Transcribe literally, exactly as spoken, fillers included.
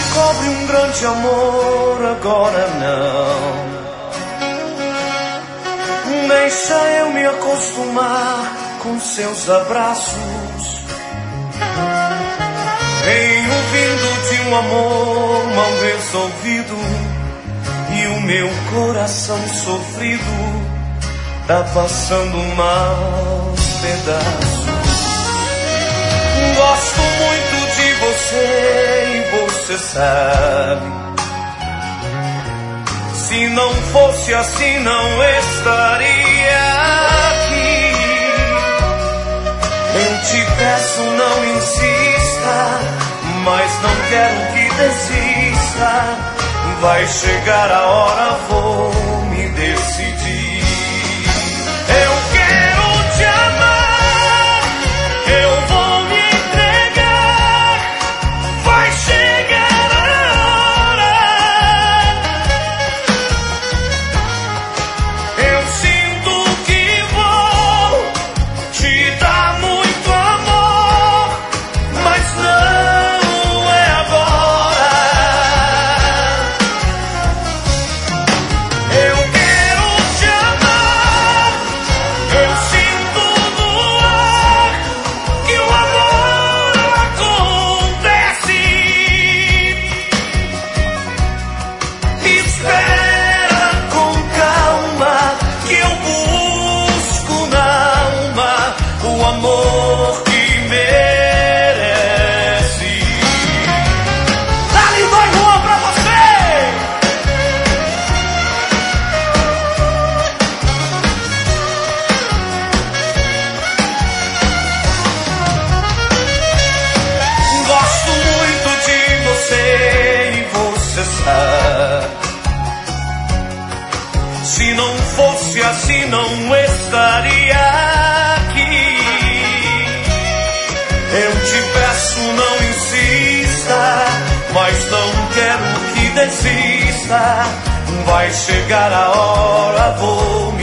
descobre um grande amor, agora não. Deixa eu me acostumar com seus abraços. Venho vindo de um amor mal resolvido, e o meu coração sofrido tá passando maus pedaços. Gosto muito de você e você sabe. Se não fosse assim, não estaria aqui. Eu te peço, não insista, mas não quero que desista. Vai chegar a hora, vou me decidir. Eu quero te amar, eu vou me entregar. Vai chegar a hora. Eu sinto que vou te dar muito amor, mas não é agora. Eu quero te amar, eu sinto no ar que o amor acontece. Espera com calma que eu busco na alma o amor que merece. Dá-lhe dois Juan pra você! Gosto muito de você e você sabe. Se não fosse assim, não estaria aqui. Eu te peço, não insista, mas não quero que desista. Vai chegar a hora, vou